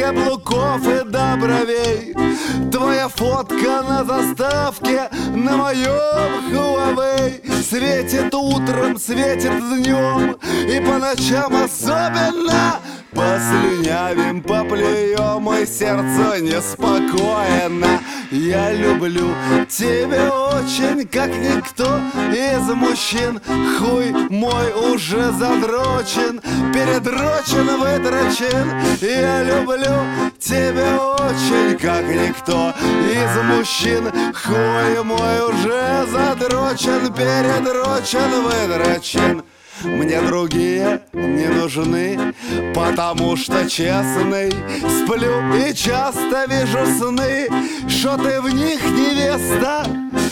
каблуков и до бровей. Твоя фотка на заставке на моем Huawei светит утром, светит днем и по ночам особенно. Послюнявим, поплюем, и сердце неспокойно. Я люблю тебя очень, как никто из мужчин. Хуй мой уже задрочен, передрочен, выдрочен. Я люблю тебя очень, как никто из мужчин. Хуй мой уже задрочен, передрочен, выдрочен. Мне другие не нужны, потому что честный. Сплю и часто вижу сны, что ты в них невеста,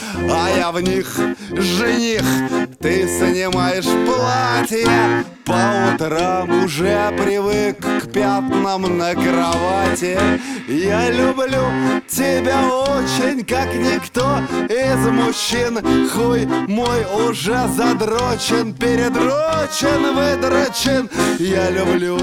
а я в них жених. Ты снимаешь платье, по утрам уже привык к пятнам на кровати. Я люблю тебя очень, как никто из мужчин. Хуй мой уже задрочен, передрочен, выдрочен. Я люблю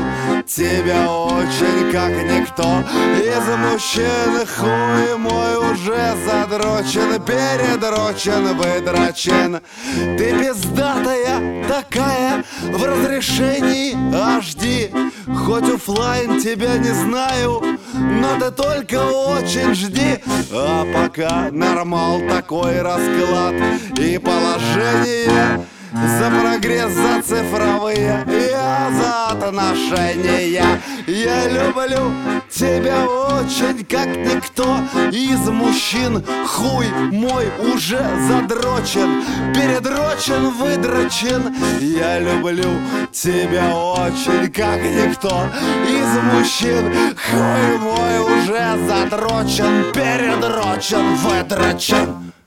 тебя очень, как никто из мужчин. Хуй мой уже задрочен, передрочен, выдрочен. Ты пиздатая такая в разрешении HD. Хоть оффлайн тебя не знаю, но ты только очень жди. А пока нормал такой расклад и положение. За прогресс, за цифровые, я за отношения. Я люблю тебя очень, как никто из мужчин. Хуй мой уже задрочен, передрочен, выдрочен. Я люблю тебя очень, как никто из мужчин. Хуй мой уже задрочен, передрочен, выдрочен.